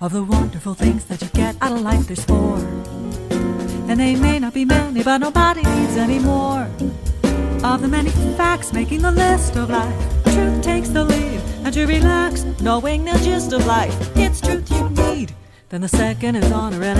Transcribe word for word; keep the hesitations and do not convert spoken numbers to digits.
of the wonderful things that you get out of life. There's four, and they may not be many, but nobody needs any more of the many facts making the list of life. Truth takes the lead, and to relax, knowing the gist of life. It's truth you need. Then the second is honor, and